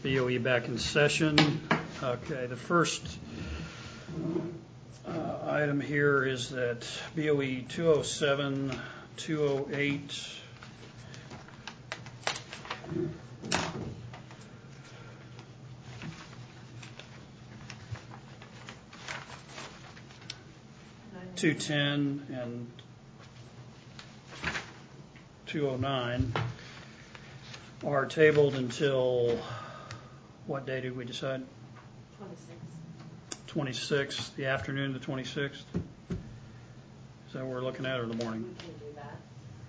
BOE back in session. Okay, the first item here is that BOE 207, 208, .210 and 209 are tabled until what day did we decide? 26th, the afternoon of the 26th. Is that what we're looking at, or the morning? We can do that.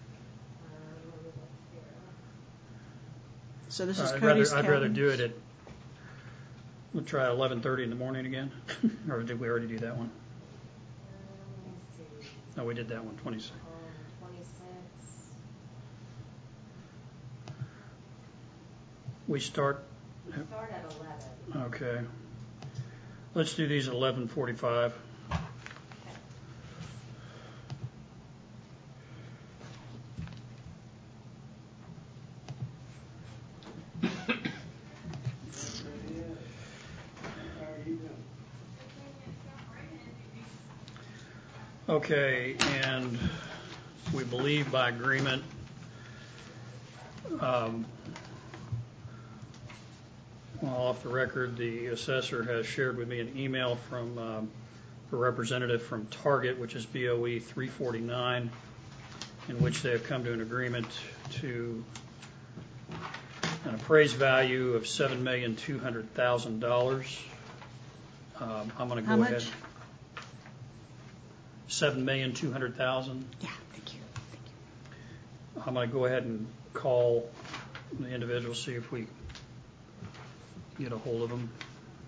So this is Cody's I'd rather cabin. do it at, we'll try 11:30 in the morning again. Or did we already do that one? Let me see. No, we did that one, 26. 26. We start, We start at 11. okay. Let's do these at 11:45. Okay, and we believe by agreement, well, off the record, the assessor has shared with me an email from a representative from Target, which is BOE 349, in which they have come to an agreement to an appraised value of $7,200,000. I'm going to go How much? ahead. $7,200,000. Yeah, thank you. I'm going to go ahead and call the individual, see if we get a hold of them.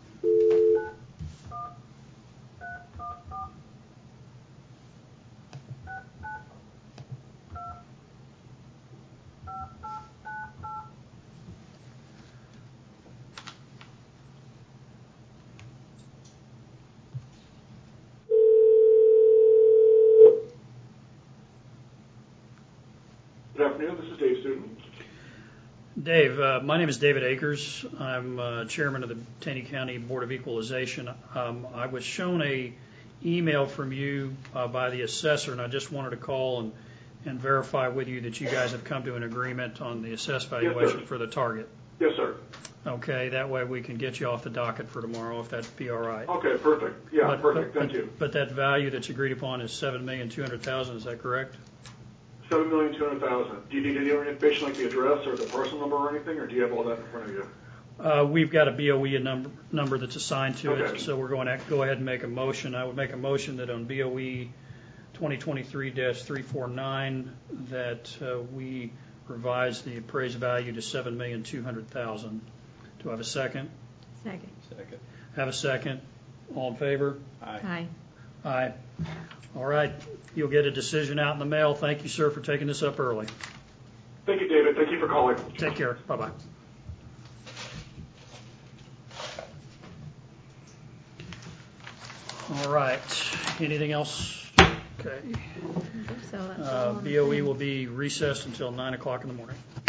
Good afternoon, this is Dave Student. Dave, my name is David Akers. I'm chairman of the Taney County Board of Equalization. I was shown a email from you by the assessor, and I just wanted to call and verify with you that you guys have come to an agreement on the assessed valuation for the target. Yes, sir. Okay, that way we can get you off the docket for tomorrow, if that'd be all right. Okay, perfect. Yeah, perfect. Thank you. But that value that's agreed upon is $7,200,000. Is that correct? $7,200,000. Do you need any other information like the address or the parcel number or anything, or do you have all that in front of you? We've got a BOE number that's assigned to Okay. it, so we're going to go ahead and make a motion. I would make a motion that on BOE 2023-349 that we revise the appraised value to $7,200,000. Do I have a second? Second. Have a second. All in favor? Aye. Aye. All right. You'll get a decision out in the mail. Thank you, sir, for taking this up early. Thank you, David. Thank you for calling. Take care. Bye-bye. All right. Anything else? Okay. So that's all on the BOE thing. will be recessed until 9 o'clock in the morning.